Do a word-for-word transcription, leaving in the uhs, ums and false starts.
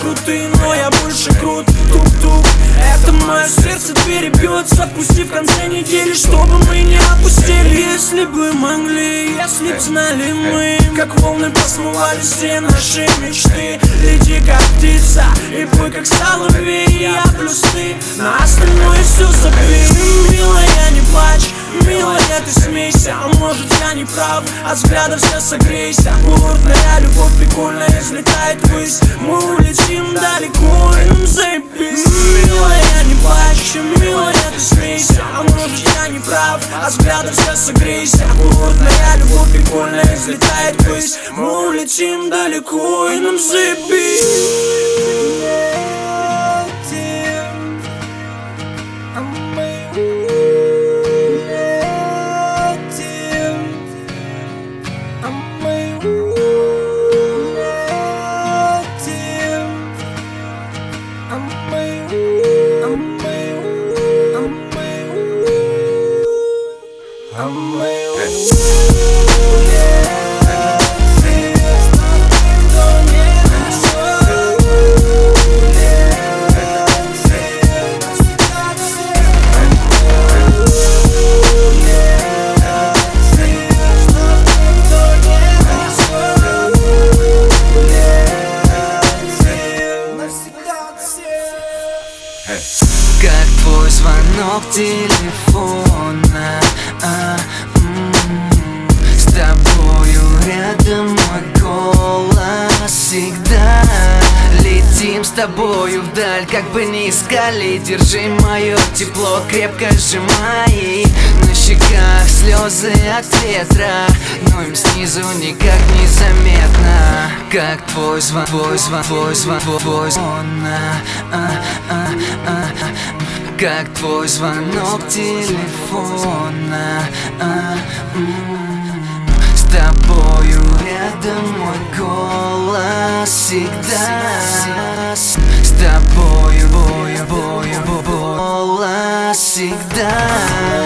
крутые, но я больше крут. Тук-тук, это мое сердце двери бьется. Отпусти в конце недели, чтобы мы не опустили. Если бы могли, если б знали мы, как волны посмывали все наши мечты. Лети как птица и пой как соловей. Я плюс ты, на остальное все забей. Милая, не плачь, милая, ты смейся. А может я не прав, от взгляда все согрейся. Бурная любовь прикольная взлетает ввысь. Мы улетим далеко, и нам заебись. Милая, не плачь, милая, ты смейся. А может я не прав, от взгляда все согрейся. Бурная любовь прикольная взлетает ввысь. Мы улетим далеко, и нам заебись. Как твой звонок телефона, а, м-м, с тобою рядом мой голос всегда. Летим с тобою вдаль, как бы ни искали. Держи мое тепло, крепко сжимай. На щеках слезы от ветра, но им снизу никак не заметно. Как твой звон, твой звон, твой звон, твой звон, а, а, а, а, а. Как твой звонок телефона, а, м-м. С тобою рядом мой голос всегда. С тобою, бою, бою, бою, голос всегда.